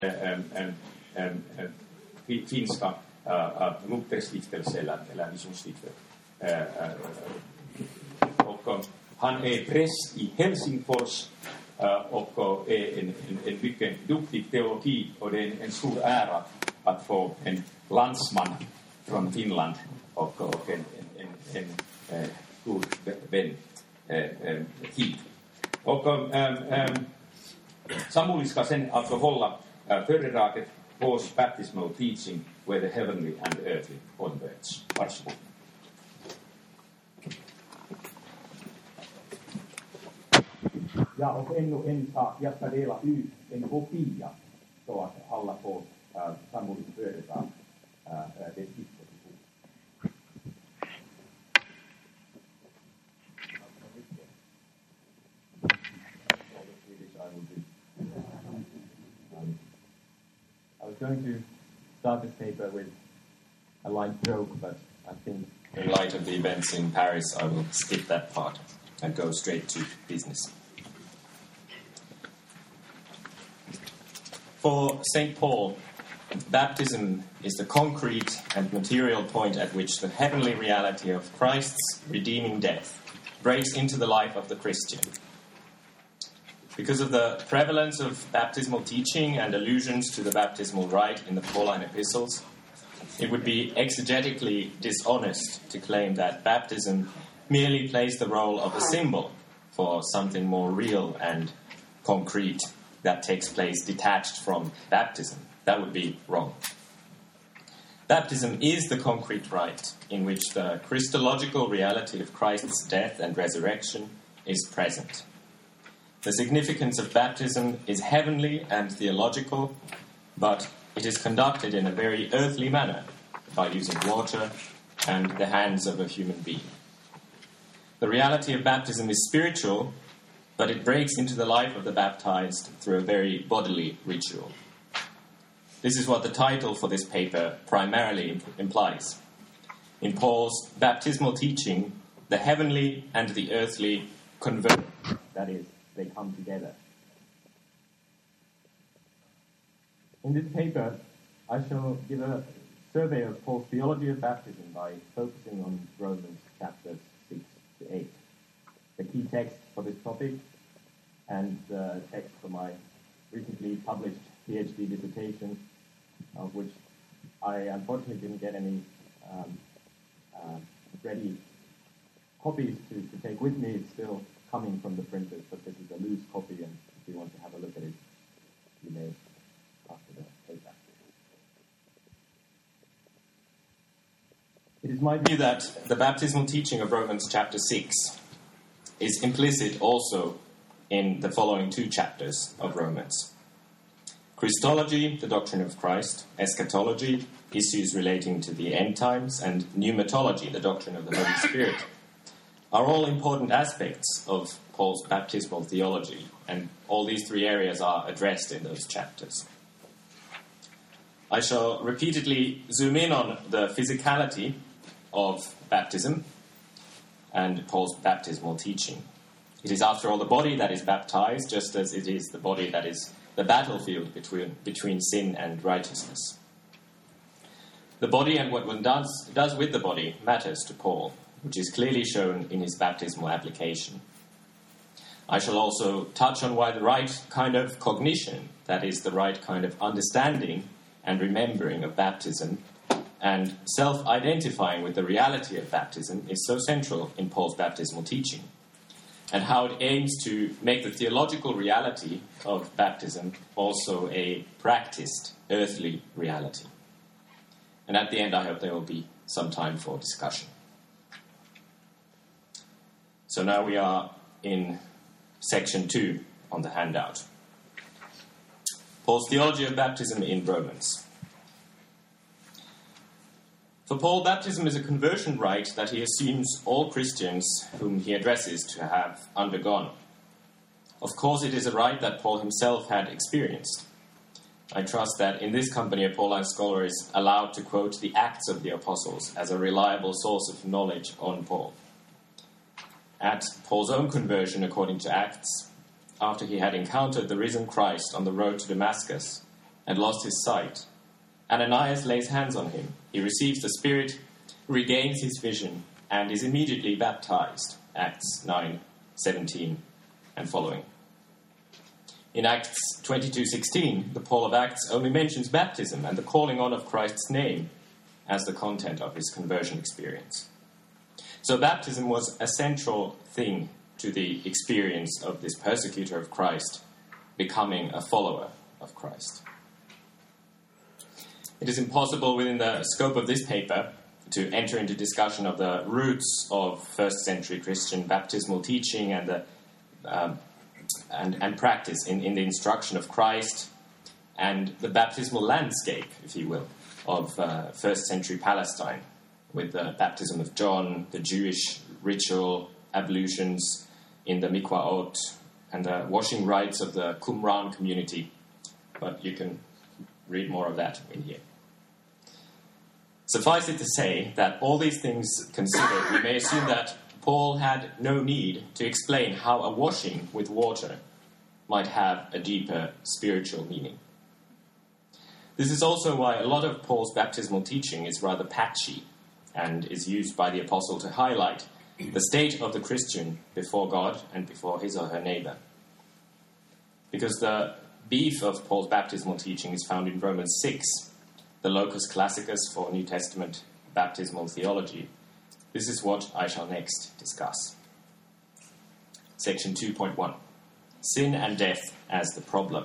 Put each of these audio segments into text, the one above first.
finska Lutherstiftelse eller Missionsstiftelse. Och han är präst i Helsingfors och är en mycket duktig teologi, och det är en stor ära att få en landsman från Finland och en god vän hit. Och Samuli ska sen alltså hålla föredraget Paul's baptismal teaching where the heavenly and earthly converge. Varsågod. Ja, och ännu en sak. Jag ska dela ut en kopia så att alla får Samulis föredrag det disposition. I was going to start this paper with a light joke, but I think in light of the events in Paris, I will skip that part and go straight to business. For St. Paul, baptism is the concrete and material point at which the heavenly reality of Christ's redeeming death breaks into the life of the Christian. Because of the prevalence of baptismal teaching and allusions to the baptismal rite in the Pauline epistles, it would be exegetically dishonest to claim that baptism merely plays the role of a symbol for something more real and concrete that takes place detached from baptism. That would be wrong. Baptism is the concrete rite in which the Christological reality of Christ's death and resurrection is present. The significance of baptism is heavenly and theological, but it is conducted in a very earthly manner by using water and the hands of a human being. The reality of baptism is spiritual, but it breaks into the life of the baptized through a very bodily ritual. This is what the title for this paper primarily implies. In Paul's baptismal teaching, the heavenly and the earthly converge, that is, they come together. In this paper, I shall give a survey of Paul's theology of baptism by focusing on Romans chapters 6 to 8. The key text for this topic and the text for my recently published PhD dissertation, of which I unfortunately didn't get any ready copies to take with me. It's still coming from the printers, but this is a loose copy, and if you want to have a look at it, you may after the paper. It is my view that the baptismal teaching of Romans chapter 6 is implicit also in the following two chapters of Romans. Christology, the doctrine of Christ; eschatology, issues relating to the end times; and pneumatology, the doctrine of the Holy Spirit, are all important aspects of Paul's baptismal theology, and all these three areas are addressed in those chapters. I shall repeatedly zoom in on the physicality of baptism and Paul's baptismal teaching. It is, after all, the body that is baptized, just as it is the body that is the battlefield between sin and righteousness. The body and what one does with the body matters to Paul, which is clearly shown in his baptismal application. I shall also touch on why the right kind of cognition, that is, the right kind of understanding and remembering of baptism, and self-identifying with the reality of baptism is so central in Paul's baptismal teaching, and how it aims to make the theological reality of baptism also a practiced earthly reality. And at the end, I hope there will be some time for discussion. So now we are in section 2 on the handout. Paul's theology of baptism in Romans. For Paul, baptism is a conversion rite that he assumes all Christians whom he addresses to have undergone. Of course, it is a rite that Paul himself had experienced. I trust that in this company a Pauline scholar is allowed to quote the Acts of the Apostles as a reliable source of knowledge on Paul. At Paul's own conversion, according to Acts, after he had encountered the risen Christ on the road to Damascus, and lost his sight. Ananias lays hands on him. He receives the Spirit, regains his vision, and is immediately baptized. Acts 9:17 and following. In Acts 22:16, the Paul of Acts only mentions baptism and the calling on of Christ's name as the content of his conversion experience. So baptism was a central thing to the experience of this persecutor of Christ becoming a follower of Christ. It is impossible within the scope of this paper to enter into discussion of the roots of first-century Christian baptismal teaching and practice in the instruction of Christ and the baptismal landscape, if you will, of first-century Palestine, with the baptism of John, the Jewish ritual ablutions in the Mikwaot, and the washing rites of the Qumran community. But you can read more of that in here. Suffice it to say that all these things considered, we may assume that Paul had no need to explain how a washing with water might have a deeper spiritual meaning. This is also why a lot of Paul's baptismal teaching is rather patchy and is used by the apostle to highlight the state of the Christian before God and before his or her neighbor. Because the beef of Paul's baptismal teaching is found in Romans 6, the locus classicus for New Testament baptismal theology. This is what I shall next discuss. Section 2.1. Sin and death as the problem.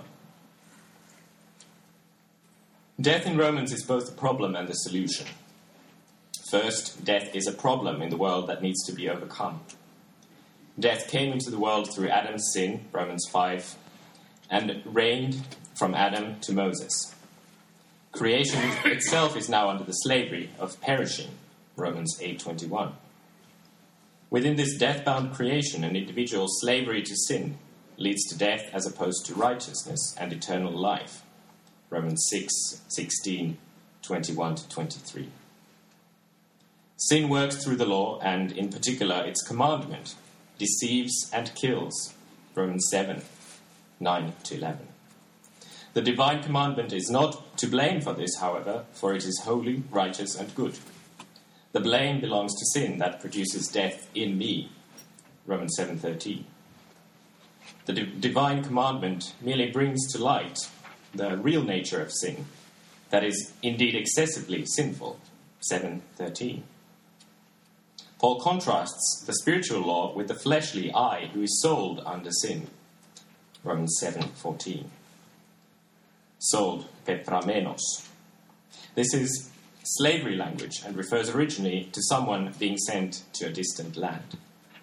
Death in Romans is both the problem and the solution. First, death is a problem in the world that needs to be overcome. Death came into the world through Adam's sin, Romans 5, and reigned from Adam to Moses. Creation itself is now under the slavery of perishing, Romans 8:21. Within this death-bound creation, an individual's slavery to sin leads to death as opposed to righteousness and eternal life, Romans 6:16, 21-23. Sin works through the law, and in particular its commandment, deceives and kills, Romans 7, 9-11. The divine commandment is not to blame for this, however, for it is holy, righteous, and good. The blame belongs to sin that produces death in me, Romans 7:13. The divine commandment merely brings to light the real nature of sin, that is indeed excessively sinful, 7:13. Paul contrasts the spiritual law with the fleshly I who is sold under sin, Romans 7:14. Sold, pepramenos. This is slavery language and refers originally to someone being sent to a distant land.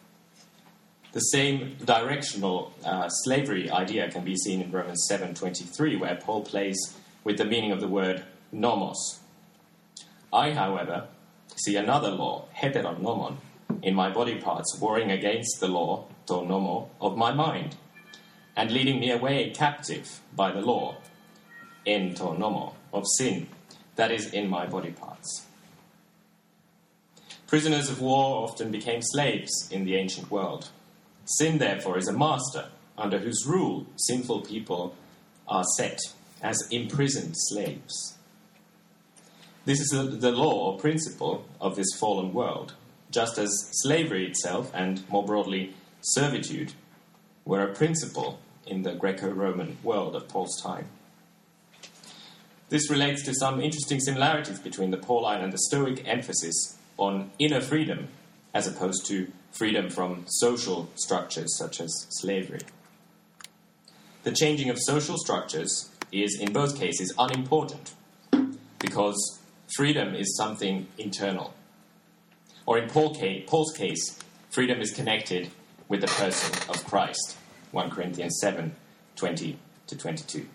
The same directional slavery idea can be seen in Romans 7:23, where Paul plays with the meaning of the word nomos. I, however, see another law, heteronomon, in my body parts, warring against the law, to nomo, of my mind, and leading me away captive by the law, en to nomo, of sin, that is in my body parts. Prisoners of war often became slaves in the ancient world. Sin, therefore, is a master under whose rule sinful people are set as imprisoned slaves. This is the law or principle of this fallen world, just as slavery itself, and more broadly, servitude, were a principle in the Greco-Roman world of Paul's time. This relates to some interesting similarities between the Pauline and the Stoic emphasis on inner freedom as opposed to freedom from social structures such as slavery. The changing of social structures is, in both cases, unimportant because freedom is something internal. Or in Paul's case, freedom is connected with the person of Christ, 1 Corinthians 7, 20-22.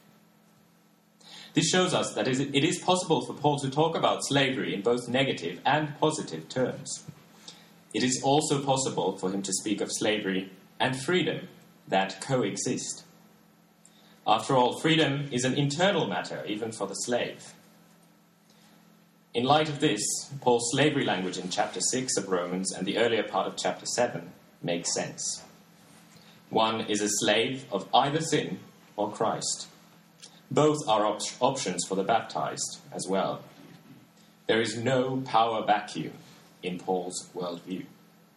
This shows us that it is possible for Paul to talk about slavery in both negative and positive terms. It is also possible for him to speak of slavery and freedom that coexist. After all, freedom is an internal matter, even for the slave. In light of this, Paul's slavery language in chapter 6 of Romans and the earlier part of chapter 7 makes sense. One is a slave of either sin or Christ. Both are options for the baptized as well. There is no power vacuum in Paul's worldview.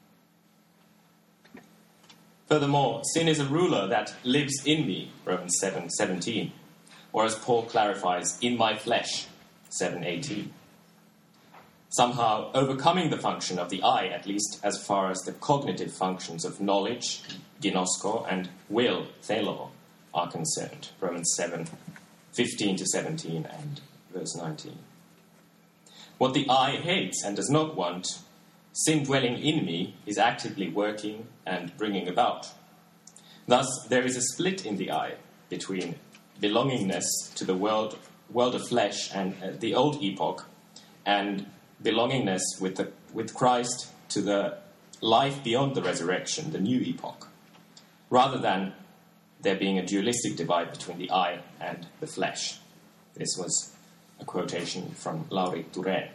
Furthermore, sin is a ruler that lives in me, Romans 7:17, or as Paul clarifies, in my flesh, 7:18. Somehow overcoming the function of the I, at least as far as the cognitive functions of knowledge, ginosko, and will, thelo, are concerned, Romans 7:15-17 and verse 19. What the I hates and does not want, sin dwelling in me is actively working and bringing about. Thus, there is a split in the I between belongingness to the world of flesh and the old epoch, and belongingness with Christ to the life beyond the resurrection, the new epoch, rather than there being a dualistic divide between the I and the flesh. This was a quotation from Lauri Turén.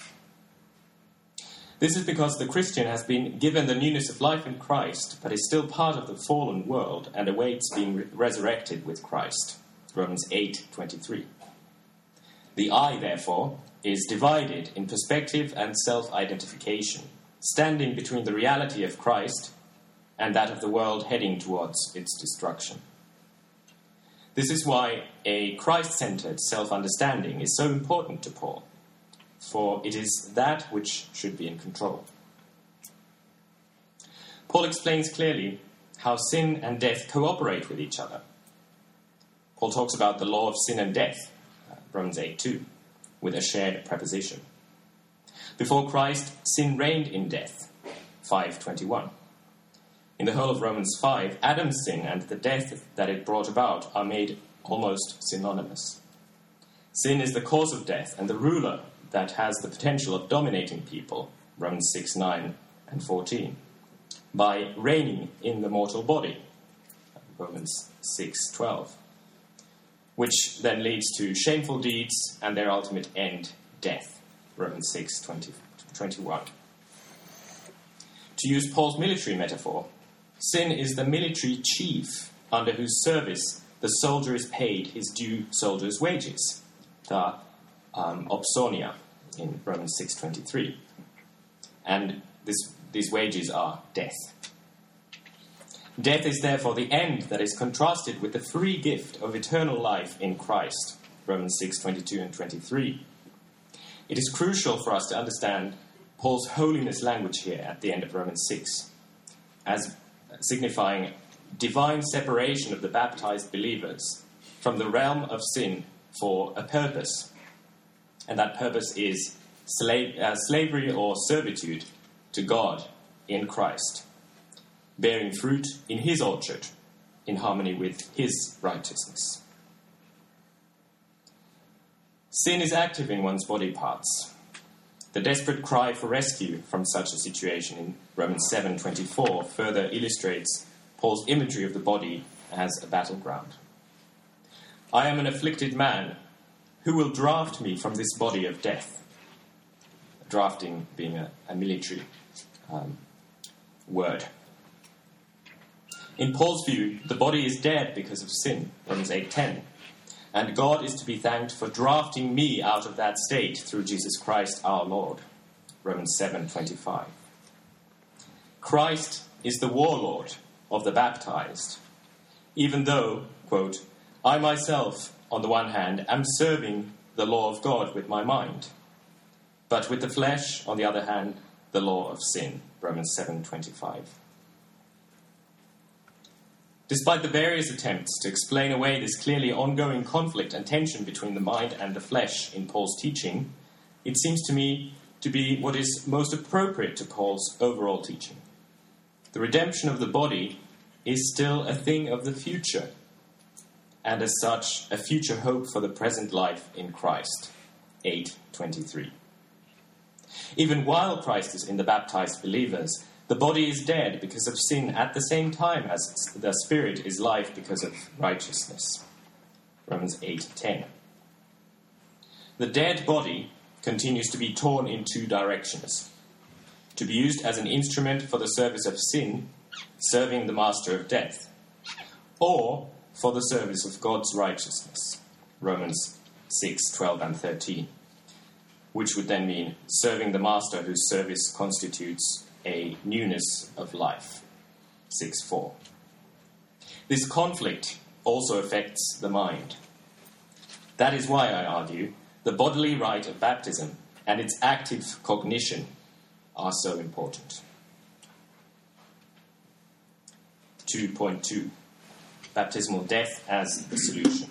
This is because the Christian has been given the newness of life in Christ, but is still part of the fallen world and awaits being resurrected with Christ. Romans 8:23. The I, therefore, is divided in perspective and self-identification, standing between the reality of Christ and that of the world heading towards its destruction. This is why a Christ-centered self-understanding is so important to Paul, for it is that which should be in control. Paul explains clearly how sin and death cooperate with each other. Paul talks about the law of sin and death, Romans 8:2, with a shared preposition. Before Christ, sin reigned in death, 5:21. In the whole of Romans 5, Adam's sin and the death that it brought about are made almost synonymous. Sin is the cause of death and the ruler that has the potential of dominating people, Romans 6:9 and 14, by reigning in the mortal body, Romans 6:12, which then leads to shameful deeds and their ultimate end, death, Romans 6:21. To use Paul's military metaphor, sin is the military chief under whose service the soldier is paid his due soldier's wages, the opsonia, in Romans 6:23. And these wages are death. Death is therefore the end that is contrasted with the free gift of eternal life in Christ, Romans 6:22 and 23. It is crucial for us to understand Paul's holiness language here at the end of Romans 6, as signifying divine separation of the baptized believers from the realm of sin for a purpose. And that purpose is slavery or servitude to God in Christ, bearing fruit in his orchard in harmony with his righteousness. Sin is active in one's body parts. The desperate cry for rescue from such a situation in Romans 7:24 further illustrates Paul's imagery of the body as a battleground. I am an afflicted man. Who will draft me from this body of death? Drafting being a military word. In Paul's view, the body is dead because of sin, Romans 8:10. And God is to be thanked for drafting me out of that state through Jesus Christ our Lord, Romans 7:25. Christ is the warlord of the baptized, even though, quote, I myself, on the one hand, am serving the law of God with my mind, but with the flesh, on the other hand, the law of sin, Romans 7:25. Despite the various attempts to explain away this clearly ongoing conflict and tension between the mind and the flesh in Paul's teaching, it seems to me to be what is most appropriate to Paul's overall teaching. The redemption of the body is still a thing of the future, and as such, a future hope for the present life in Christ, 8:23. Even while Christ is in the baptized believers, the body is dead because of sin at the same time as the spirit is life because of righteousness, Romans 8:10. The dead body continues to be torn in two directions: to be used as an instrument for the service of sin, serving the master of death, or for the service of God's righteousness, Romans 6:12 and 13, which would then mean serving the master whose service constitutes a newness of life, 6:4. This conflict also affects the mind. That is why I argue the bodily rite of baptism and its active cognition are so important. 2.2. Baptismal death as the solution.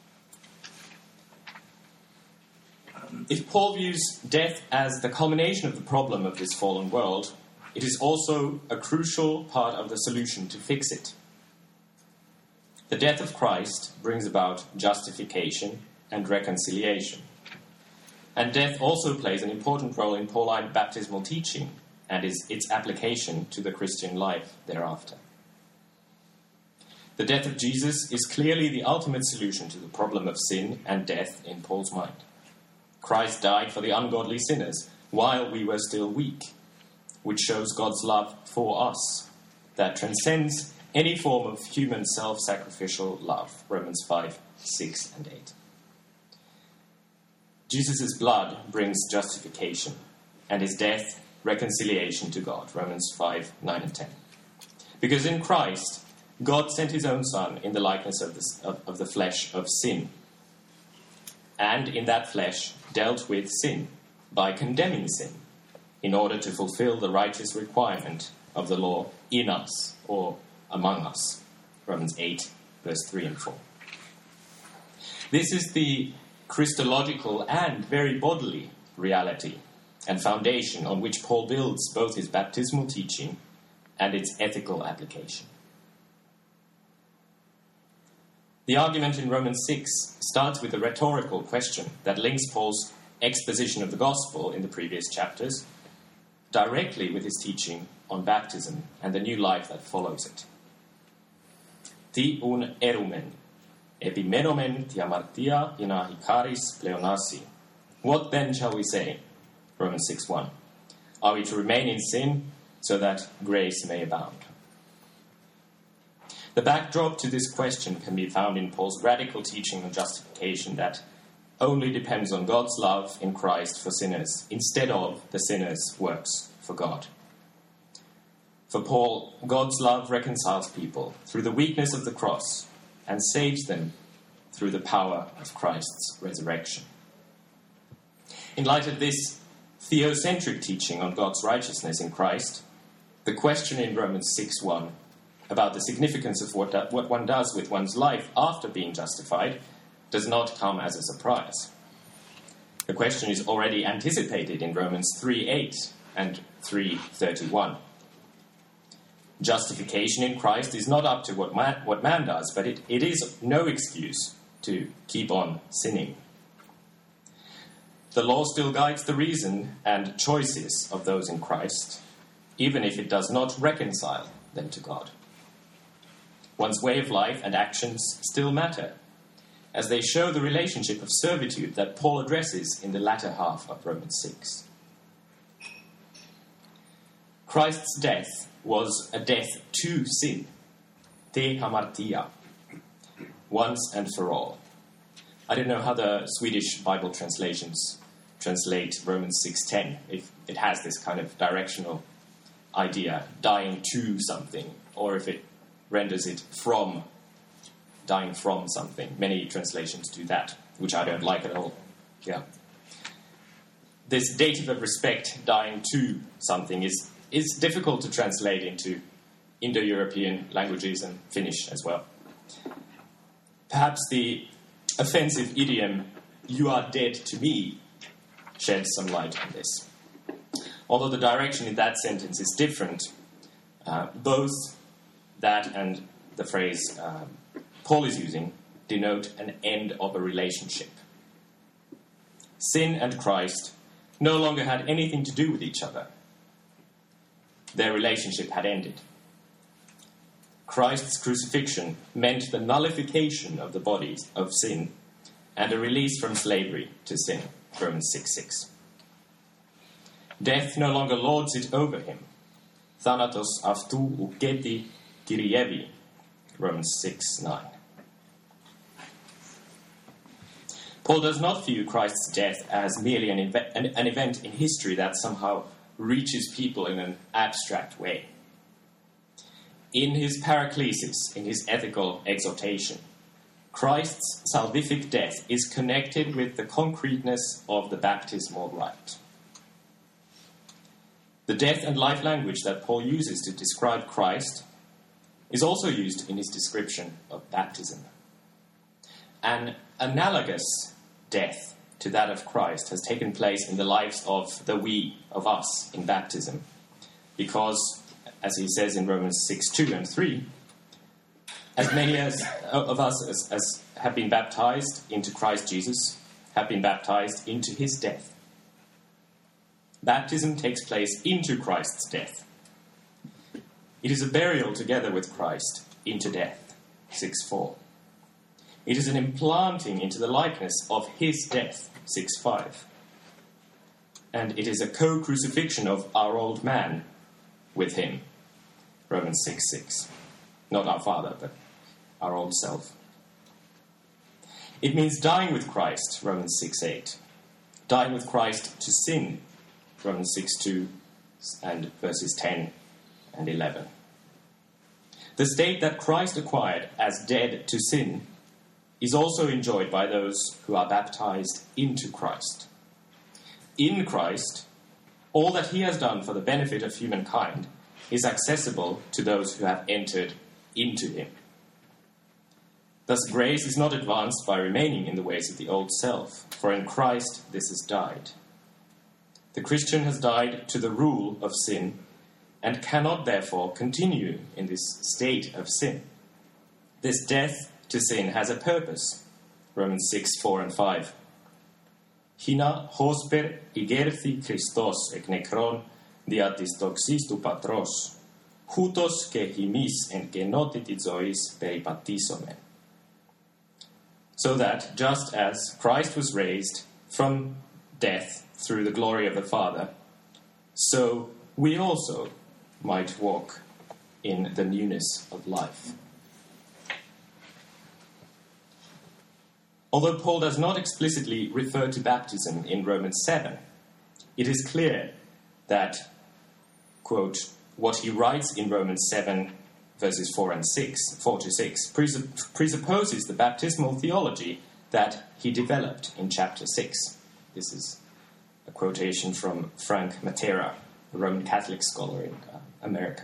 If Paul views death as the culmination of the problem of this fallen world, it is also a crucial part of the solution to fix it. The death of Christ brings about justification and reconciliation. And death also plays an important role in Pauline baptismal teaching and its application to the Christian life thereafter. The death of Jesus is clearly the ultimate solution to the problem of sin and death in Paul's mind. Christ died for the ungodly sinners while we were still weak, which shows God's love for us that transcends any form of human self-sacrificial love, Romans 5, 6 and 8. Jesus' blood brings justification, and his death, reconciliation to God, Romans 5, 9 and 10. Because in Christ, God sent his own Son in the likeness of the flesh of sin, and in that flesh dealt with sin by condemning sin, in order to fulfill the righteous requirement of the law in us, or among us, Romans 8, verse 3 and 4. This is the Christological and very bodily reality and foundation on which Paul builds both his baptismal teaching and its ethical application. The argument in Romans 6 starts with a rhetorical question that links Paul's exposition of the gospel in the previous chapters directly with his teaching on baptism and the new life that follows it. Ti un erumen, epimenomen tiamartia ina hikaris pleonasi. What then shall we say? Romans 6:1. Are we to remain in sin so that grace may abound? The backdrop to this question can be found in Paul's radical teaching on justification that only depends on God's love in Christ for sinners instead of the sinner's works for God. For Paul, God's love reconciles people through the weakness of the cross and saves them through the power of Christ's resurrection. In light of this theocentric teaching on God's righteousness in Christ, the question in Romans 6:1 about the significance of what one does with one's life after being justified does not come as a surprise. The question is already anticipated in Romans 3:8 and 3:31. Justification in Christ is not up to what man does, but it is no excuse to keep on sinning. The law still guides the reason and choices of those in Christ, even if it does not reconcile them to God. One's way of life and actions still matter, as they show the relationship of servitude that Paul addresses in the latter half of Romans 6. Christ's death was a death to sin, te hamartia, once and for all. I don't know how the Swedish Bible translations translate Romans 6:10, if it has this kind of directional idea, dying to something, or if it renders it from, dying from something. Many translations do that, which I don't like at all. Yeah. This dative of respect, dying to something, is difficult to translate into Indo-European languages and Finnish as well. Perhaps the offensive idiom, "you are dead to me," sheds some light on this. Although the direction in that sentence is different, both that and the phrase Paul is using denote an end of a relationship. Sin and Christ no longer had anything to do with each other. Their relationship had ended. Christ's crucifixion meant the nullification of the body of sin and a release from slavery to sin, Romans 6:6. Death no longer lords it over him. Thanatos aftou uketi kirievi, Romans 6:9. Paul does not view Christ's death as merely an event in history that somehow reaches people in an abstract way. In his paraklesis, in his ethical exhortation, Christ's salvific death is connected with the concreteness of the baptismal rite. The death and life language that Paul uses to describe Christ is also used in his description of baptism. An analogous death to that of Christ has taken place in the lives of the we, of us, in baptism. Because, as he says in Romans 6:2 and 3, as many of us as have been baptized into Christ Jesus have been baptized into his death. Baptism takes place into Christ's death. It is a burial together with Christ into death, 6:4. It is an implanting into the likeness of his death, 6:5. And it is a co-crucifixion of our old man with him, Romans 6:6. Not our father, but our old self. It means dying with Christ, Romans 6:8. Dying with Christ to sin, Romans 6:2 and verses 10 and 11. The state that Christ acquired as dead to sin is also enjoyed by those who are baptized into Christ. In Christ, all that he has done for the benefit of humankind is accessible to those who have entered into him. Thus, grace is not advanced by remaining in the ways of the old self, for in Christ this has died. The Christian has died to the rule of sin and cannot therefore continue in this state of sin. This death to sin has a purpose, Romans 6:4 and 5. Hina hosper igerthi Christos ek nekron diatis toxistu patros, hutos ke himis en genotitizois peripatisomen. So that, just as Christ was raised from death through the glory of the Father, so we also might walk in the newness of life. Although Paul does not explicitly refer to baptism in Romans 7, it is clear that, quote, what he writes in Romans 7, verses 4 to 6, presupposes the baptismal theology that he developed in chapter 6. This is a quotation from Frank Matera, a Roman Catholic scholar in America.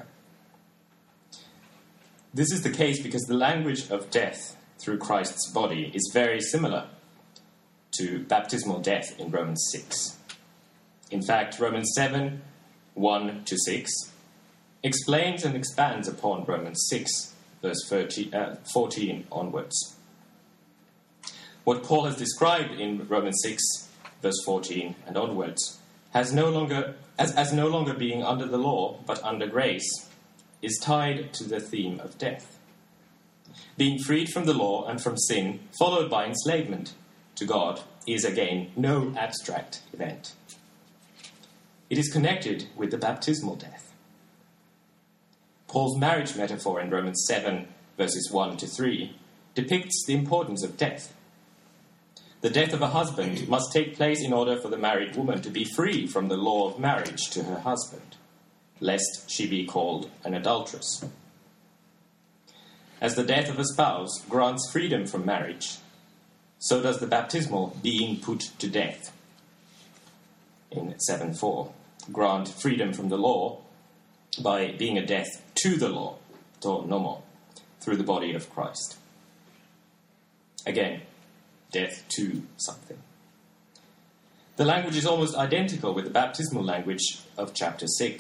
This is the case because the language of death through Christ's body is very similar to baptismal death in Romans 6. In fact, Romans 7, 1 to 6, explains and expands upon Romans 6, verse 14 onwards. What Paul has described in Romans 6, verse 14 and onwards, as no longer being under the law, but under grace, is tied to the theme of death. Being freed from the law and from sin, followed by enslavement to God, is again no abstract event. It is connected with the baptismal death. Paul's marriage metaphor in Romans 7, verses 1 to 3, depicts the importance of death. The death of a husband must take place in order for the married woman to be free from the law of marriage to her husband, lest she be called an adulteress. As the death of a spouse grants freedom from marriage, so does the baptismal being put to death in 7:4 grant freedom from the law by being a death to the law, to nomo, through the body of Christ. Again, death to something. The language is almost identical with the baptismal language of chapter 6.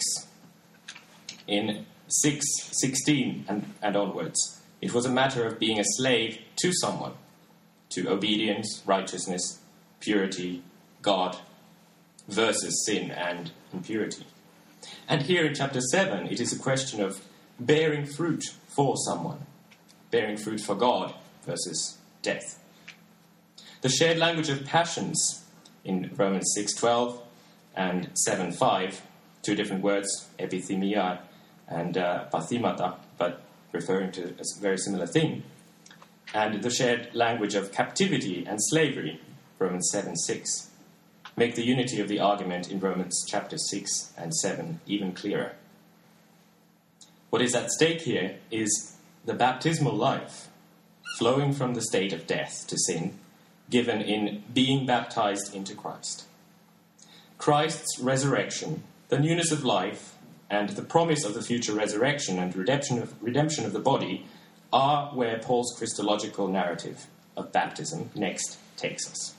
In 6:16 and onwards, it was a matter of being a slave to someone, to obedience, righteousness, purity, God, versus sin and impurity. And here in chapter 7, it is a question of bearing fruit for someone, bearing fruit for God versus death. The shared language of passions in Romans 6:12 and 7:5, two different words, epithemia and pathimata, but referring to a very similar thing. And the shared language of captivity and slavery Romans 7:6, make the unity of the argument in Romans chapter 6 and 7 even clearer. What is at stake here is the baptismal life flowing from the state of death to sin, given in being baptized into Christ. Christ's resurrection, the newness of life, and the promise of the future resurrection and redemption of the body are where Paul's Christological narrative of baptism next takes us.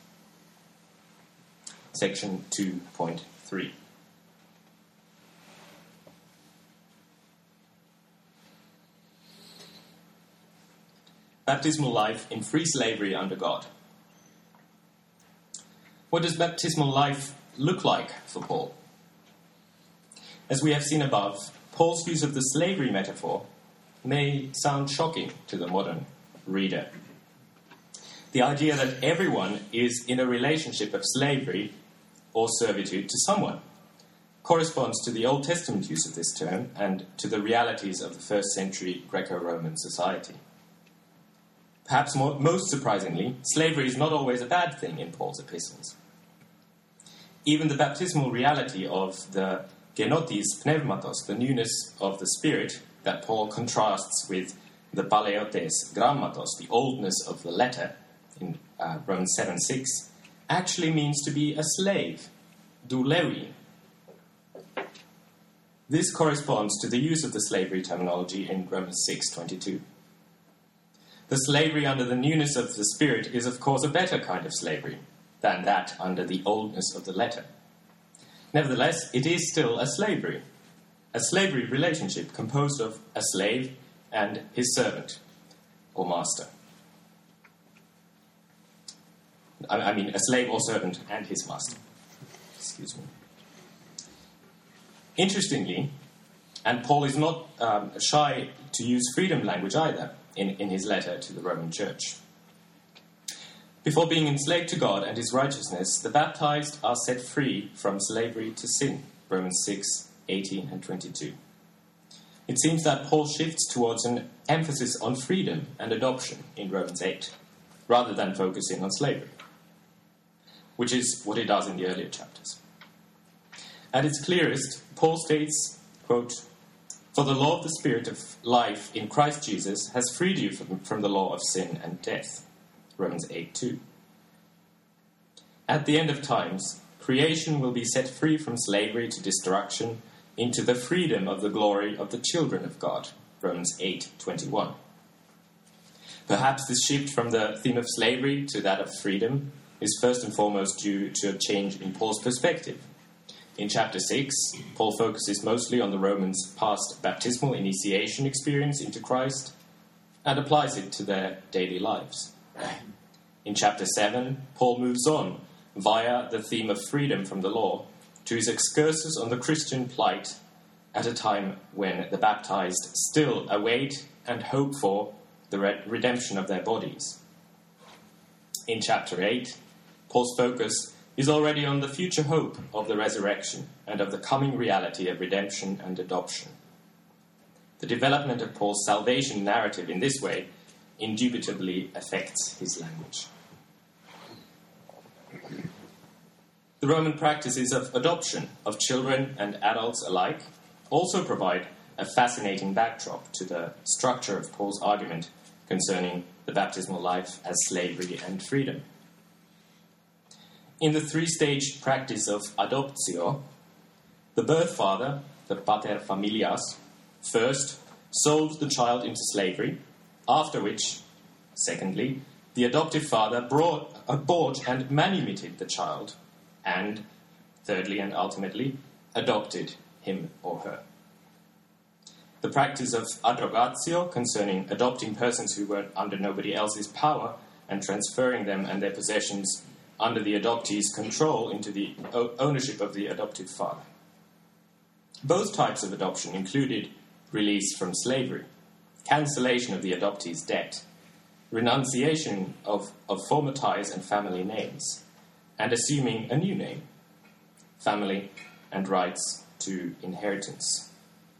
Section 2.3. Baptismal life in free slavery under God. What does baptismal life look like for Paul? As we have seen above, Paul's use of the slavery metaphor may sound shocking to the modern reader. The idea that everyone is in a relationship of slavery or servitude to someone corresponds to the Old Testament use of this term and to the realities of the first century Greco-Roman society. Perhaps most surprisingly, slavery is not always a bad thing in Paul's epistles. Even the baptismal reality of the genotis pneumatos, the newness of the Spirit, that Paul contrasts with the paleotes grammatos, the oldness of the letter, in Romans 7:6, actually means to be a slave, douleui. This corresponds to the use of the slavery terminology in Romans 6:22. The slavery under the newness of the Spirit is, of course, a better kind of slavery than that under the oldness of the letter. Nevertheless, it is still a slavery relationship composed of a slave and his servant or master. I mean, a slave or servant and his master. Excuse me. Interestingly, and Paul is not shy to use freedom language either in his letter to the Roman Church. Before being enslaved to God and his righteousness, the baptized are set free from slavery to sin, Romans 6:18 and 22. It seems that Paul shifts towards an emphasis on freedom and adoption in Romans 8, rather than focusing on slavery, which is what he does in the earlier chapters. At its clearest, Paul states, quote, "For the law of the Spirit of life in Christ Jesus has freed you from the law of sin and death," Romans 8:2. At the end of times, creation will be set free from slavery to destruction into the freedom of the glory of the children of God, Romans 8:21. Perhaps this shift from the theme of slavery to that of freedom is first and foremost due to a change in Paul's perspective. In chapter 6, Paul focuses mostly on the Romans' past baptismal initiation experience into Christ and applies it to their daily lives. In chapter 7, Paul moves on via the theme of freedom from the law to his excursus on the Christian plight at a time when the baptized still await and hope for the redemption of their bodies. In chapter 8, Paul's focus is already on the future hope of the resurrection and of the coming reality of redemption and adoption. The development of Paul's salvation narrative in this way indubitably affects his language. The Roman practices of adoption of children and adults alike also provide a fascinating backdrop to the structure of Paul's argument concerning the baptismal life as slavery and freedom. In the three-stage practice of adoptio, the birth father, the pater familias, first sold the child into slavery, after which, secondly, the adoptive father bought and manumitted the child, and, thirdly and ultimately, adopted him or her. The practice of adrogatio, concerning adopting persons who were under nobody else's power and transferring them and their possessions under the adoptee's control into the ownership of the adoptive father. Both types of adoption included release from slavery, cancellation of the adoptee's debt, renunciation of former ties and family names, and assuming a new name, family and rights to inheritance.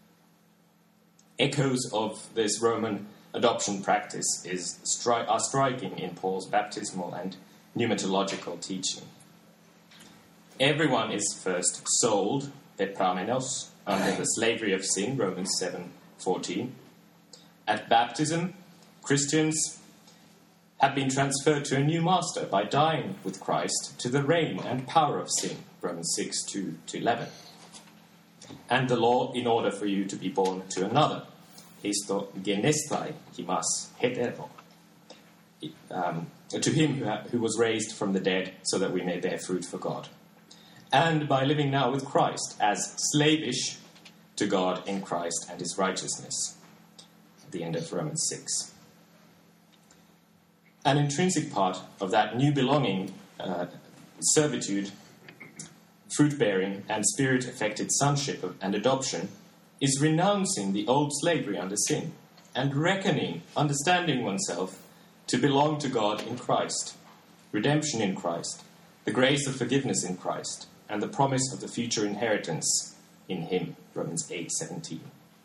Echoes of this Roman adoption practice are striking in Paul's baptismal and pneumatological teaching. Everyone is first sold, pepramenos, under the slavery of sin, Romans 7:14. At baptism, Christians have been transferred to a new master by dying with Christ to the reign and power of sin, Romans 6:2-11. And the law in order for you to be born to another, histo genestai himas hetero, to him who was raised from the dead so that we may bear fruit for God. And by living now with Christ as slavish to God in Christ and his righteousness. At the end of Romans 6. An intrinsic part of that new belonging, servitude, fruit-bearing, and spirit-affected sonship and adoption is renouncing the old slavery under sin and reckoning, understanding oneself to belong to God in Christ, redemption in Christ, the grace of forgiveness in Christ, and the promise of the future inheritance in him, Romans 8:17.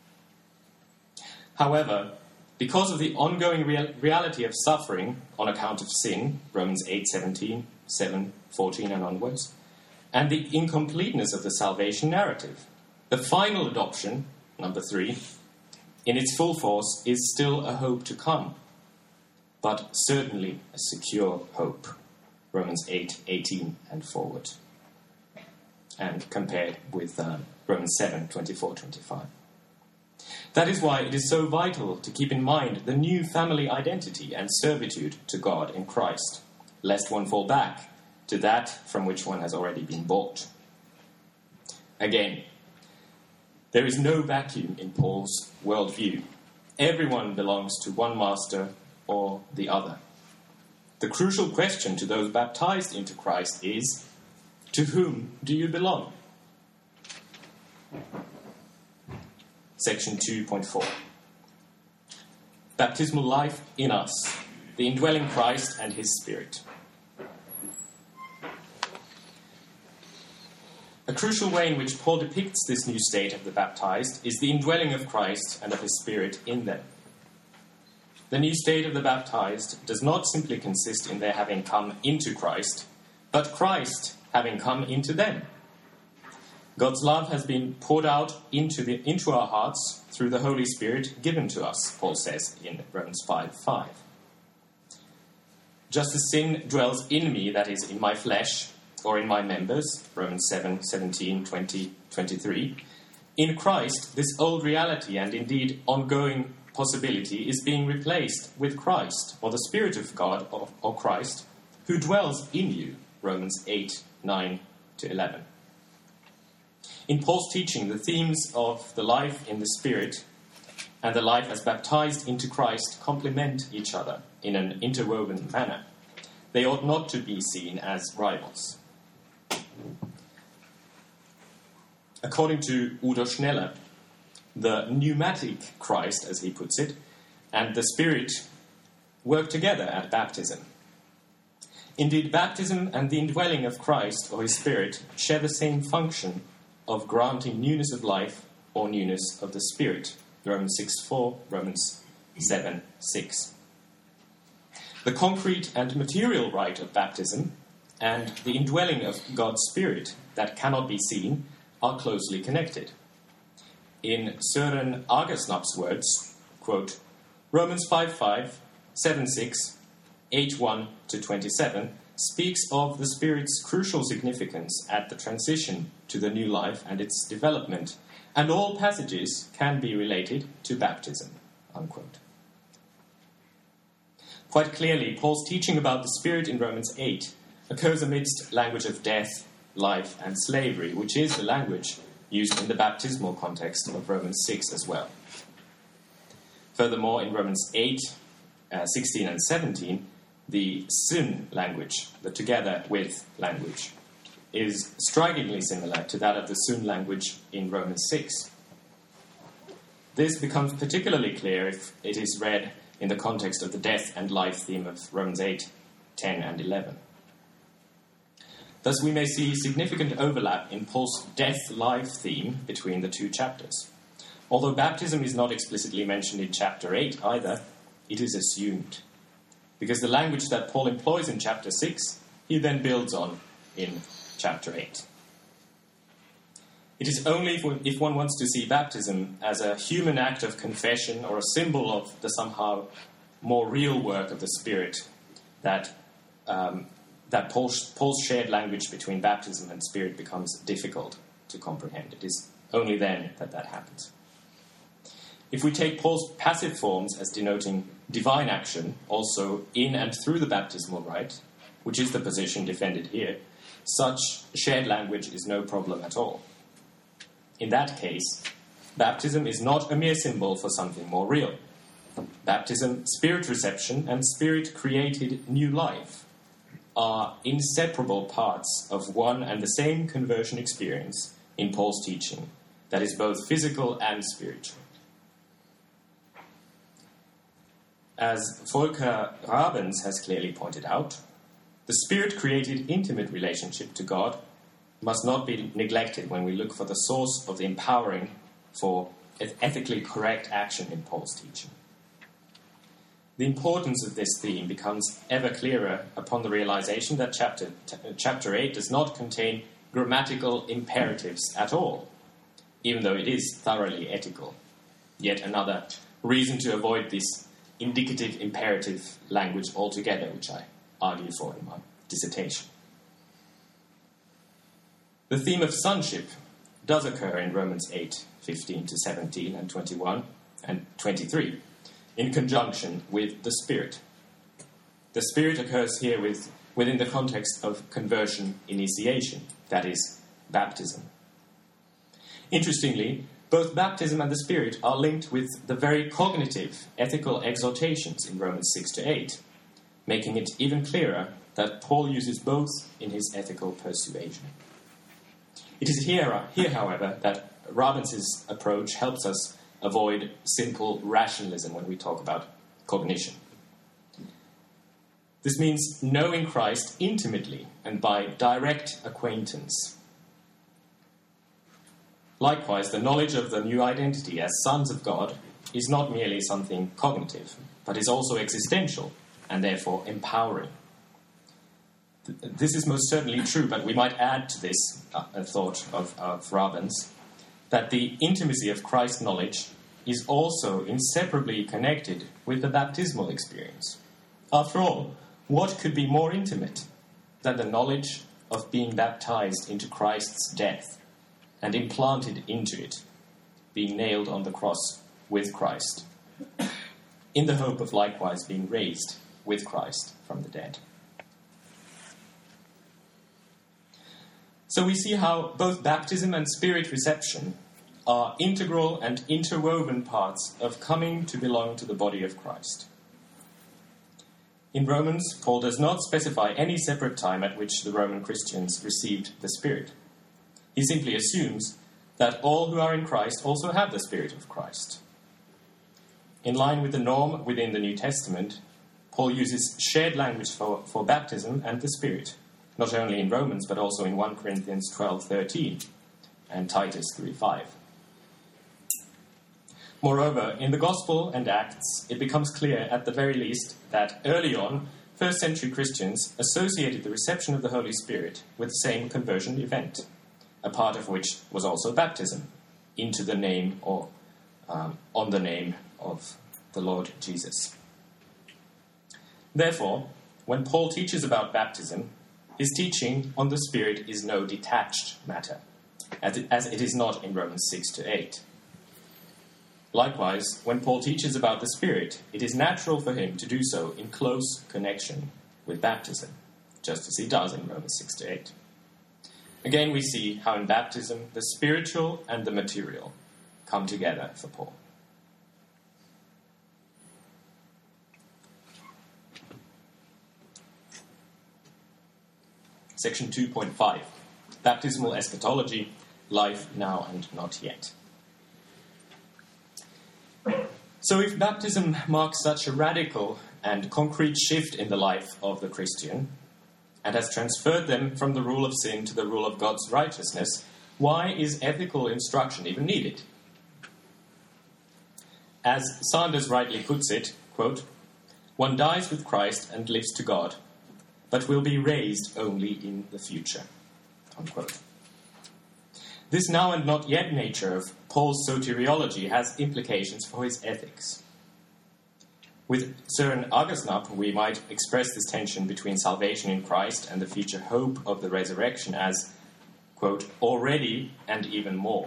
However, because of the ongoing reality of suffering on account of sin, Romans 8:17, 7:14 and onwards, and the incompleteness of the salvation narrative, the final adoption, number 3, in its full force is still a hope to come, but certainly a secure hope, Romans 8:18 and forward, and compared with Romans 7:24-25. That is why it is so vital to keep in mind the new family identity and servitude to God in Christ, lest one fall back to that from which one has already been bought. Again, there is no vacuum in Paul's worldview. Everyone belongs to one master or the other. The crucial question to those baptized into Christ is, to whom do you belong? Section 2.4. Baptismal life in us, the indwelling Christ and his Spirit. A crucial way in which Paul depicts this new state of the baptized is the indwelling of Christ and of his Spirit in them. The new state of the baptized does not simply consist in their having come into Christ, but Christ having come into them. God's love has been poured out into our hearts through the Holy Spirit given to us, Paul says in Romans 5:5. Just as sin dwells in me, that is, in my flesh, or in my members, Romans 7:17, 20, 23, in Christ, this old reality and indeed ongoing possibility is being replaced with Christ, or the Spirit of God, or Christ, who dwells in you, Romans 8:9-11. In Paul's teaching, the themes of the life in the Spirit and the life as baptized into Christ complement each other in an interwoven manner. They ought not to be seen as rivals. According to Udo Schneller, the pneumatic Christ, as he puts it, and the Spirit work together at baptism. Indeed, baptism and the indwelling of Christ or his Spirit share the same function of granting newness of life or newness of the Spirit. Romans 6:4, Romans 7:6. The concrete and material rite of baptism and the indwelling of God's Spirit that cannot be seen are closely connected. In Søren Agersnap's words, quote, Romans 5:5, 7:6, 8:1-27 speaks of the Spirit's crucial significance at the transition to the new life and its development, and all passages can be related to baptism, unquote. Quite clearly, Paul's teaching about the Spirit in Romans 8 occurs amidst language of death, life, and slavery, which is the language used in the baptismal context of Romans 6 as well. Furthermore, in Romans 8, 16 and 17, the sin language, the together with language, is strikingly similar to that of the sun language in Romans 6. This becomes particularly clear if it is read in the context of the death and life theme of Romans 8, 10 and 11. Thus we may see significant overlap in Paul's death-life theme between the two chapters. Although baptism is not explicitly mentioned in chapter 8 either, it is assumed, because the language that Paul employs in chapter 6 he then builds on in chapter 8. It is only if one wants to see baptism as a human act of confession or a symbol of the somehow more real work of the Spirit that Paul's shared language between baptism and Spirit becomes difficult to comprehend. It is only then that happens. If we take Paul's passive forms as denoting divine action, also in and through the baptismal rite, which is the position defended here, such shared language is no problem at all. In that case, baptism is not a mere symbol for something more real. Baptism, Spirit reception, and Spirit-created new life are inseparable parts of one and the same conversion experience in Paul's teaching that is both physical and spiritual. As Volker Rabens has clearly pointed out, the Spirit-created intimate relationship to God must not be neglected when we look for the source of the empowering for ethically correct action in Paul's teaching. The importance of this theme becomes ever clearer upon the realization that chapter 8 does not contain grammatical imperatives at all, even though it is thoroughly ethical. Yet another reason to avoid this indicative imperative language altogether, which I argue for in my dissertation. The theme of sonship does occur in Romans 8:15 to 17 and 21 and 23, in conjunction with the Spirit. The Spirit occurs here within the context of conversion initiation, that is, baptism. Interestingly, both baptism and the Spirit are linked with the very cognitive, ethical exhortations in Romans 6 to 8, making it even clearer that Paul uses both in his ethical persuasion. It is here, however, that Rabens' approach helps us avoid simple rationalism when we talk about cognition. This means knowing Christ intimately and by direct acquaintance. Likewise, the knowledge of the new identity as sons of God is not merely something cognitive, but is also existential and therefore empowering. This is most certainly true, but we might add to this a thought of Rabens, that the intimacy of Christ's knowledge is also inseparably connected with the baptismal experience. After all, what could be more intimate than the knowledge of being baptized into Christ's death and implanted into it, being nailed on the cross with Christ, in the hope of likewise being raised with Christ from the dead? So we see how both baptism and Spirit reception are integral and interwoven parts of coming to belong to the body of Christ. In Romans, Paul does not specify any separate time at which the Roman Christians received the Spirit. He simply assumes that all who are in Christ also have the Spirit of Christ. In line with the norm within the New Testament, Paul uses shared language for baptism and the Spirit, not only in Romans, but also in 1 Corinthians 12:13 and Titus 3:5. Moreover, in the Gospel and Acts, it becomes clear, at the very least, that early on, first-century Christians associated the reception of the Holy Spirit with the same conversion event, a part of which was also baptism, into the name or on the name of the Lord Jesus. Therefore, when Paul teaches about baptism, his teaching on the Spirit is no detached matter, as it is not in Romans 6 to 8. Likewise, when Paul teaches about the Spirit, it is natural for him to do so in close connection with baptism, just as he does in Romans 6 to 8. Again, we see how in baptism the spiritual and the material come together for Paul. Section 2.5, Baptismal Eschatology, Life Now and Not Yet. So if baptism marks such a radical and concrete shift in the life of the Christian, and has transferred them from the rule of sin to the rule of God's righteousness, why is ethical instruction even needed? As Sanders rightly puts it, quote, "One dies with Christ and lives to God. but will be raised only in the future." Unquote. This now and not yet nature of Paul's soteriology has implications for his ethics. With Søren Agersnap, we might express this tension between salvation in Christ and the future hope of the resurrection as, quote, "already and even more."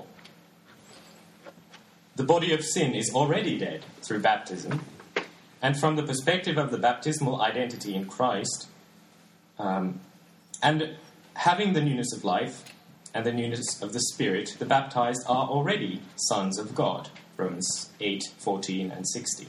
The body of sin is already dead through baptism, and from the perspective of the baptismal identity in Christ, and having the newness of life and the newness of the Spirit, the baptized are already sons of God, Romans 8:14 and 16.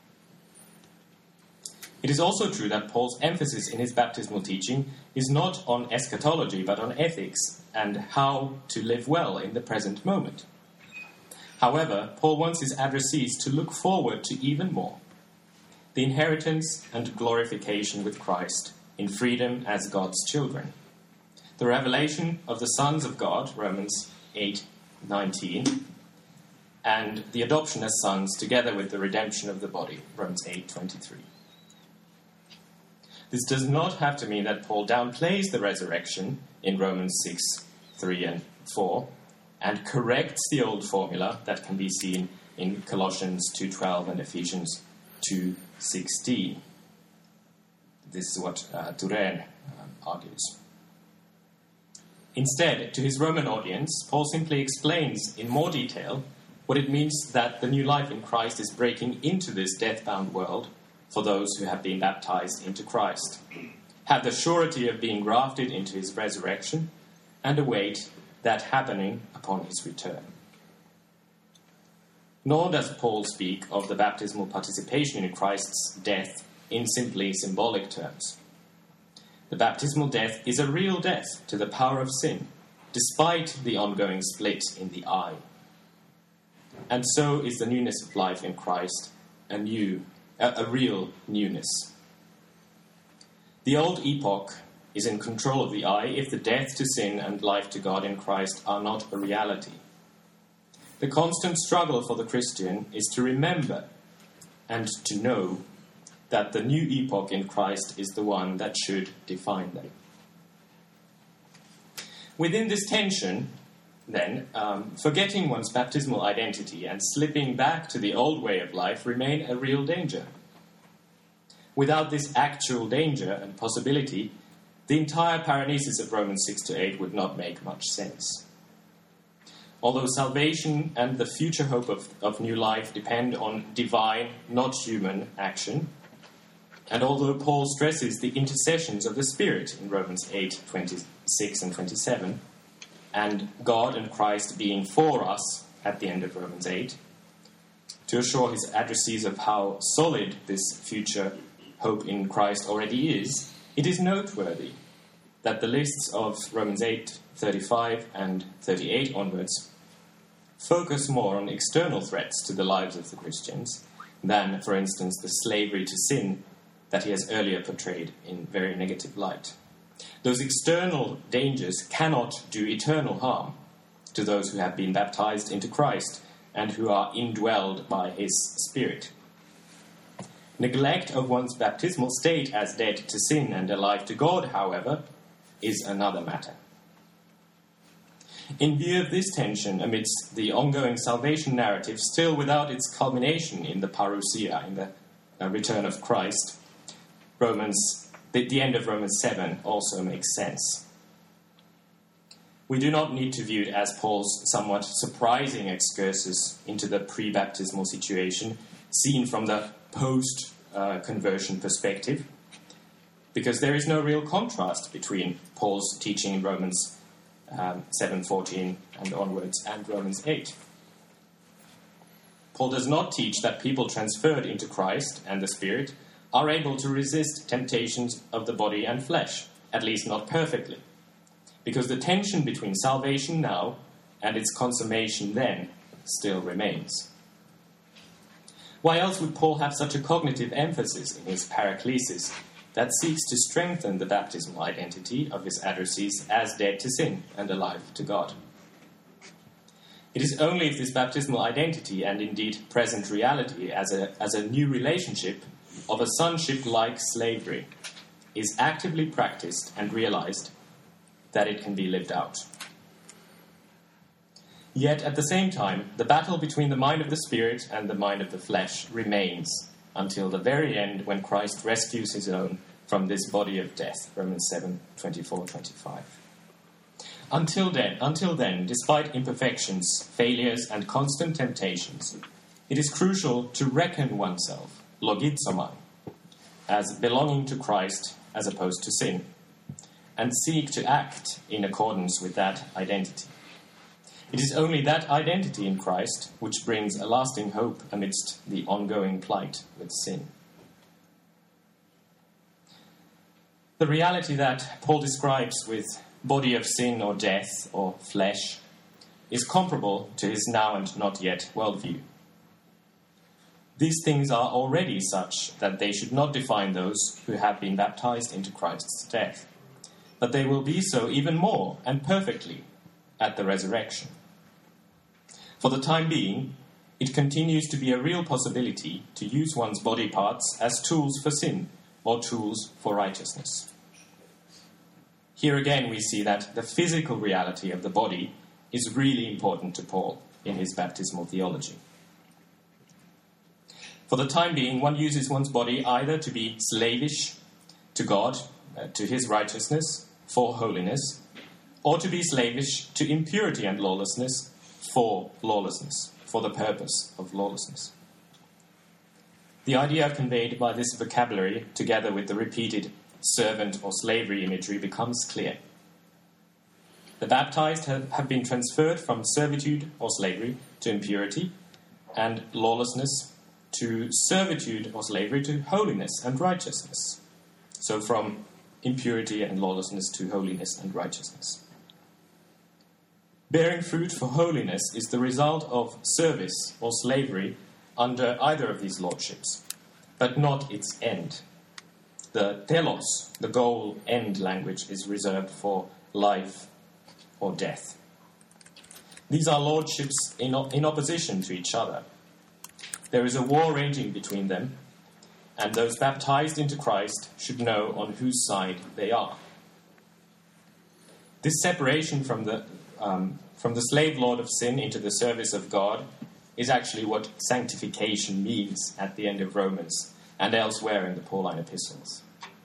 It is also true that Paul's emphasis in his baptismal teaching is not on eschatology, but on ethics and how to live well in the present moment. However, Paul wants his addressees to look forward to even more: the inheritance and glorification with Christ in freedom as God's children, the revelation of the sons of God, Romans 8:19, and the adoption as sons together with the redemption of the body, Romans 8:23. This does not have to mean that Paul downplays the resurrection in Romans 6:3 and 4, and corrects the old formula that can be seen in Colossians 2:12 and Ephesians 2:16. This is what Turenne argues. Instead, to his Roman audience, Paul simply explains in more detail what it means that the new life in Christ is breaking into this death-bound world for those who have been baptized into Christ, have the surety of being grafted into his resurrection, and await that happening upon his return. Nor does Paul speak of the baptismal participation in Christ's death in simply symbolic terms. The baptismal death is a real death to the power of sin, despite the ongoing split in the eye. And so is the newness of life in Christ a real newness. The old epoch is in control of the eye if the death to sin and life to God in Christ are not a reality. The constant struggle for the Christian is to remember and to know that the new epoch in Christ is the one that should define them. Within this tension, then, forgetting one's baptismal identity and slipping back to the old way of life remain a real danger. Without this actual danger and possibility, the entire paranesis of Romans 6-8 would not make much sense. Although salvation and the future hope of new life depend on divine, not human, action, and although Paul stresses the intercessions of the Spirit in Romans 8:26 and 27, and God and Christ being for us at the end of Romans 8, to assure his addressees of how solid this future hope in Christ already is, it is noteworthy that the lists of Romans 8:35 and 38 onwards focus more on external threats to the lives of the Christians than, for instance, the slavery to sin that he has earlier portrayed in very negative light. Those external dangers cannot do eternal harm to those who have been baptized into Christ and who are indwelled by his Spirit. Neglect of one's baptismal state as dead to sin and alive to God, however, is another matter. In view of this tension amidst the ongoing salvation narrative, still without its culmination in the parousia, in the return of Christ, the end of Romans 7 also makes sense. We do not need to view it as Paul's somewhat surprising excursus into the pre-baptismal situation seen from the post-conversion perspective, because there is no real contrast between Paul's teaching in Romans 7:14 and onwards and Romans 8. Paul does not teach that people transferred into Christ and the Spirit are able to resist temptations of the body and flesh, at least not perfectly, because the tension between salvation now and its consummation then still remains. Why else would Paul have such a cognitive emphasis in his Paraclesis that seeks to strengthen the baptismal identity of his addressees as dead to sin and alive to God? It is only if this baptismal identity and indeed present reality as a new relationship of a sonship-like slavery is actively practiced and realized, that it can be lived out. Yet, at the same time, the battle between the mind of the Spirit and the mind of the flesh remains until the very end, when Christ rescues his own from this body of death. Romans 7:24-25. Until then, despite imperfections, failures, and constant temptations, it is crucial to reckon oneself, logizomai, as belonging to Christ as opposed to sin, and seek to act in accordance with that identity. It is only that identity in Christ which brings a lasting hope amidst the ongoing plight with sin. The reality that Paul describes with body of sin or death or flesh is comparable to his now and not yet worldview. These things are already such that they should not define those who have been baptized into Christ's death, but they will be so even more and perfectly at the resurrection. For the time being, it continues to be a real possibility to use one's body parts as tools for sin or tools for righteousness. Here again we see that the physical reality of the body is really important to Paul in his baptismal theology. For the time being, one uses one's body either to be slavish to God, to his righteousness, for holiness, or to be slavish to impurity and lawlessness, for lawlessness, for the purpose of lawlessness. The idea conveyed by this vocabulary, together with the repeated servant or slavery imagery, becomes clear. The baptized have been transferred from servitude or slavery to impurity and lawlessness to servitude or slavery to holiness and righteousness. So from impurity and lawlessness to holiness and righteousness. Bearing fruit for holiness is the result of service or slavery under either of these lordships, but not its end. The telos, the goal end language, is reserved for life or death. These are lordships in opposition to each other. There is a war raging between them, and those baptized into Christ should know on whose side they are. This separation from the slave lord of sin into the service of God is actually what sanctification means at the end of Romans and elsewhere in the Pauline epistles.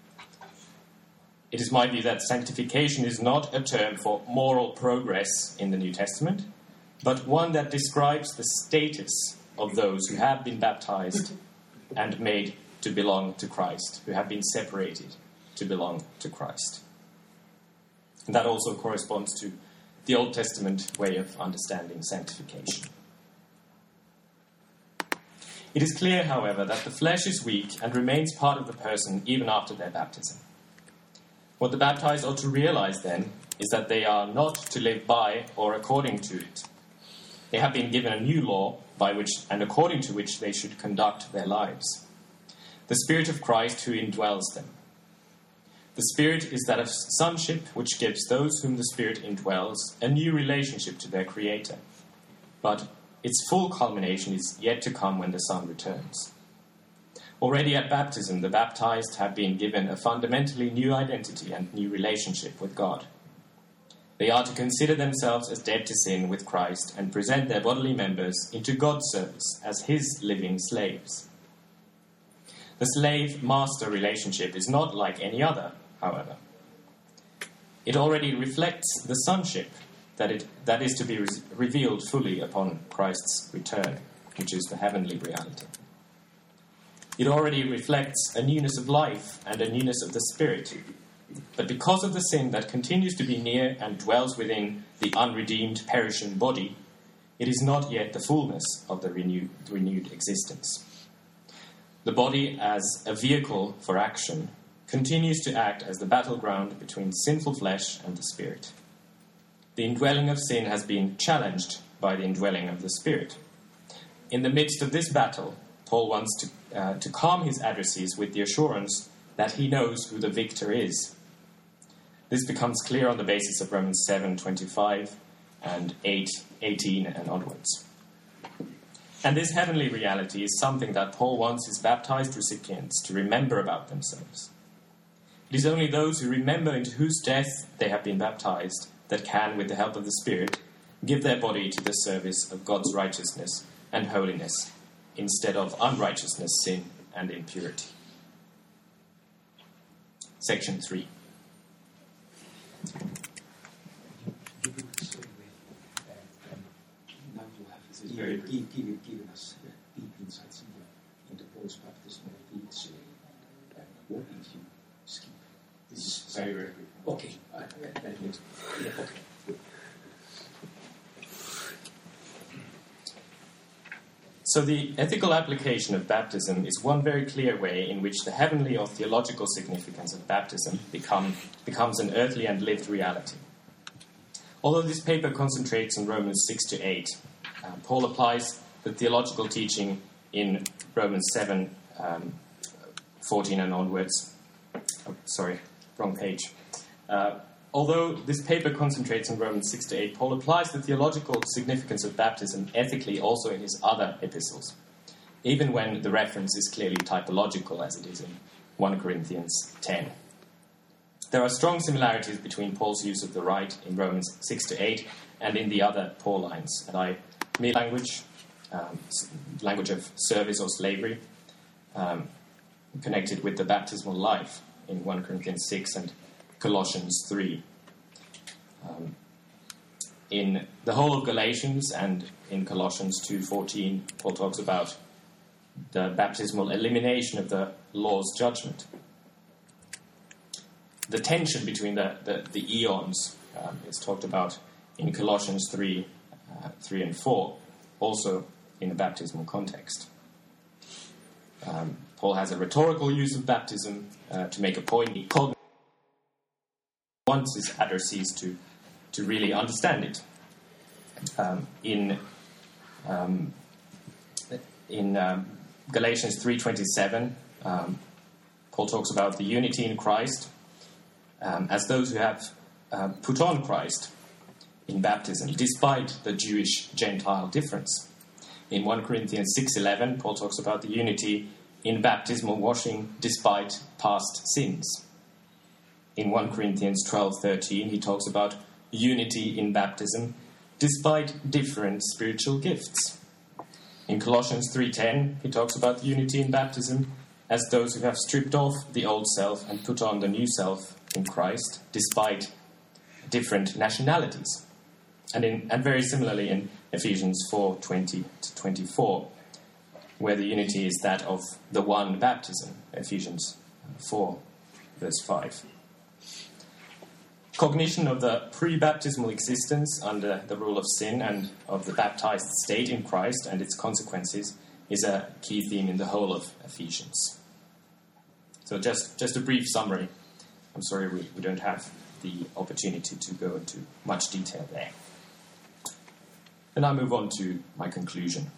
It is my view that sanctification is not a term for moral progress in the New Testament, but one that describes the status of those who have been baptized and made to belong to Christ, who have been separated to belong to Christ. And that also corresponds to the Old Testament way of understanding sanctification. It is clear, however, that the flesh is weak and remains part of the person even after their baptism. What the baptized ought to realize, then, is that they are not to live by or according to it. They have been given a new law by which and according to which they should conduct their lives. The Spirit of Christ who indwells them. The Spirit is that of sonship, which gives those whom the Spirit indwells a new relationship to their Creator. But its full culmination is yet to come when the Son returns. Already at baptism, the baptized have been given a fundamentally new identity and new relationship with God. They are to consider themselves as dead to sin with Christ and present their bodily members into God's service as His living slaves. The slave-master relationship is not like any other, however. It already reflects the sonship that is to be revealed fully upon Christ's return, which is the heavenly reality. It already reflects a newness of life and a newness of the Spirit. But because of the sin that continues to be near and dwells within the unredeemed, perishing body, it is not yet the fullness of the renewed existence. The body, as a vehicle for action, continues to act as the battleground between sinful flesh and the Spirit. The indwelling of sin has been challenged by the indwelling of the Spirit. In the midst of this battle, Paul wants to calm his adversaries with the assurance that he knows who the victor is. This becomes clear on the basis of Romans 7:25 and 8:18 and onwards. And this heavenly reality is something that Paul wants his baptized recipients to remember about themselves. It is only those who remember into whose death they have been baptized that can, with the help of the Spirit, give their body to the service of God's righteousness and holiness, instead of unrighteousness, sin, and impurity. Section 3. Now you have given us deep insights into Paul's baptismal teaching. What did you skip? This is Very, very good. okay. Okay. So the ethical application of baptism is one very clear way in which the heavenly or theological significance of baptism becomes an earthly and lived reality. Although this paper concentrates on Romans 6 to 8, Paul applies the theological teaching in Romans 7, 14 and onwards. Oh, sorry, wrong page. Although this paper concentrates on Romans 6 to 8, Paul applies the theological significance of baptism ethically also in his other epistles, even when the reference is clearly typological, as it is in 1 Corinthians 10. There are strong similarities between Paul's use of the right in Romans 6 to 8 and in the other Paulines, and I mean language of service or slavery, connected with the baptismal life in 1 Corinthians 6 and Colossians 3. In the whole of Galatians and in Colossians 2:14, Paul talks about the baptismal elimination of the law's judgment. The tension between the eons is talked about in Colossians 3 and 4, also in a baptismal context. Paul has a rhetorical use of baptism to make a point. He wants his addressees to really understand it. In Galatians 3:27, Paul talks about the unity in Christ as those who have put on Christ in baptism, despite the Jewish-Gentile difference. In 1 Corinthians 6:11, Paul talks about the unity in baptismal washing despite past sins. In 1 Corinthians 12:13, he talks about unity in baptism despite different spiritual gifts. In Colossians 3:10, he talks about unity in baptism as those who have stripped off the old self and put on the new self in Christ despite different nationalities. And very similarly in Ephesians 4:20 to 24, where the unity is that of the one baptism, Ephesians 4, verse 5. Cognition of the pre-baptismal existence under the rule of sin and of the baptized state in Christ and its consequences is a key theme in the whole of Ephesians. So just a brief summary. I'm sorry we don't have the opportunity to go into much detail there. Then I move on to my conclusion.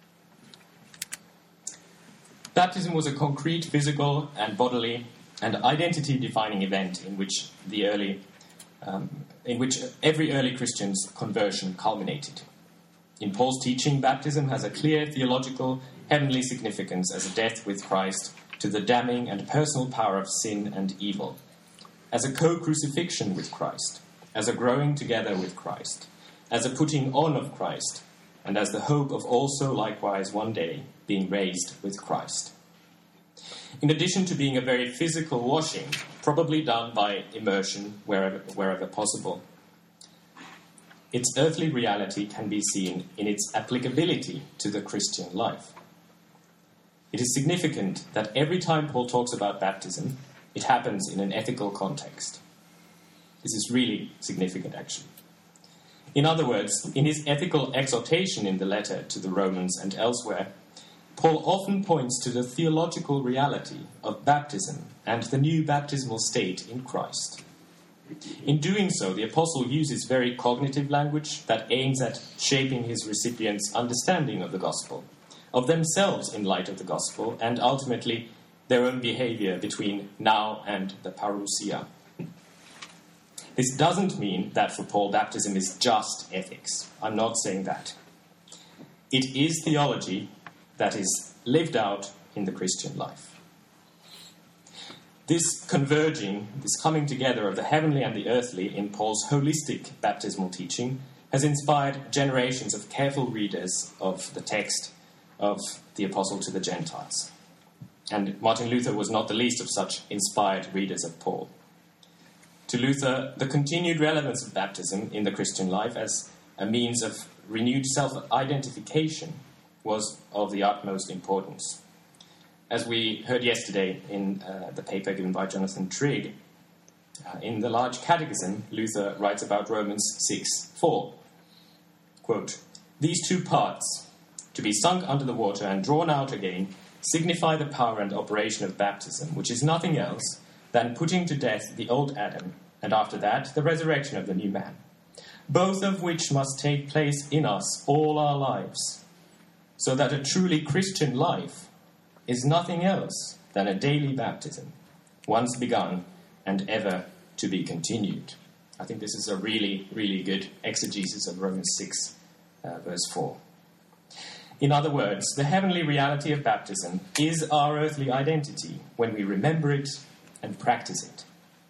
Baptism was a concrete, physical and bodily and identity-defining event in which every early Christian's conversion culminated. In Paul's teaching, baptism has a clear theological, heavenly significance as a death with Christ to the damning and personal power of sin and evil, as a co-crucifixion with Christ, as a growing together with Christ, as a putting on of Christ, and as the hope of also likewise one day being raised with Christ. In addition to being a very physical washing, probably done by immersion wherever possible, its earthly reality can be seen in its applicability to the Christian life. It is significant that every time Paul talks about baptism, it happens in an ethical context. This is really significant, actually. In other words, in his ethical exhortation in the letter to the Romans and elsewhere, Paul often points to the theological reality of baptism and the new baptismal state in Christ. In doing so, the apostle uses very cognitive language that aims at shaping his recipients' understanding of the gospel, of themselves in light of the gospel, and ultimately their own behavior between now and the parousia. This doesn't mean that for Paul baptism is just ethics. I'm not saying that. It is theology that is lived out in the Christian life. This converging, this coming together of the heavenly and the earthly in Paul's holistic baptismal teaching has inspired generations of careful readers of the text of the Apostle to the Gentiles. And Martin Luther was not the least of such inspired readers of Paul. To Luther, the continued relevance of baptism in the Christian life as a means of renewed self-identification was of the utmost importance. As we heard yesterday in the paper given by Jonathan Trigg, in the Large Catechism, Luther writes about Romans 6:4. Quote, "These two parts, to be sunk under the water and drawn out again, signify the power and operation of baptism, which is nothing else than putting to death the old Adam, and after that the resurrection of the new man, both of which must take place in us all our lives, so that a truly Christian life is nothing else than a daily baptism, once begun and ever to be continued." I think this is a really, really good exegesis of Romans 6, verse 4. In other words, the heavenly reality of baptism is our earthly identity when we remember it and practice it.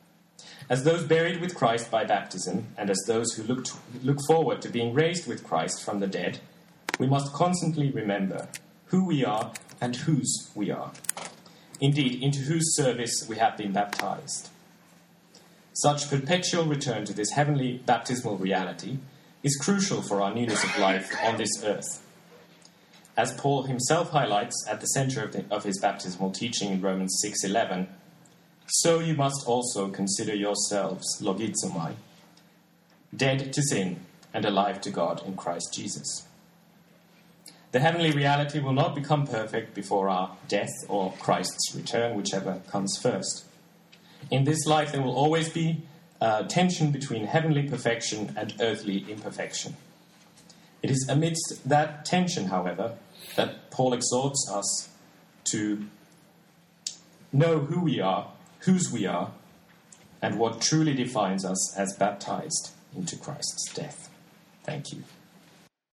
As those buried with Christ by baptism, and as those who look forward to being raised with Christ from the dead, we must constantly remember who we are and whose we are. Indeed, into whose service we have been baptized. Such perpetual return to this heavenly baptismal reality is crucial for our newness of life on this earth. As Paul himself highlights at the center of his baptismal teaching in Romans 6:11, "So you must also consider yourselves, logizomai, dead to sin and alive to God in Christ Jesus." The heavenly reality will not become perfect before our death or Christ's return, whichever comes first. In this life, there will always be tension between heavenly perfection and earthly imperfection. It is amidst that tension, however, that Paul exhorts us to know who we are, whose we are, and what truly defines us as baptized into Christ's death. Thank you.